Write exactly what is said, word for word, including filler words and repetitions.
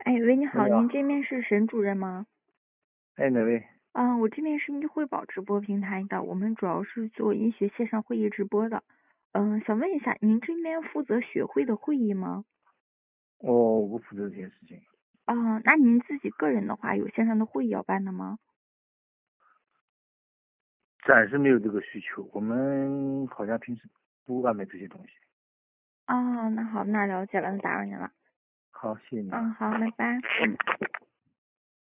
哎，喂，你好， 你好。 您这边是沈主任吗？ 哎，哪位？ 嗯，我这边是密汇宝直播平台的，我们主要是做医学线上会议直播的。嗯，想问一下，您这边负责学会的会议吗？ 我我不负责这件事情。 啊，那您自己个人的话，有线上的会议要办的吗？ 暂时没有这个需求，我们好像平时不安排这些东西。 哦，那好，那了解了，那打扰您了。 好，谢谢你啊。 嗯，好，拜拜。嗯。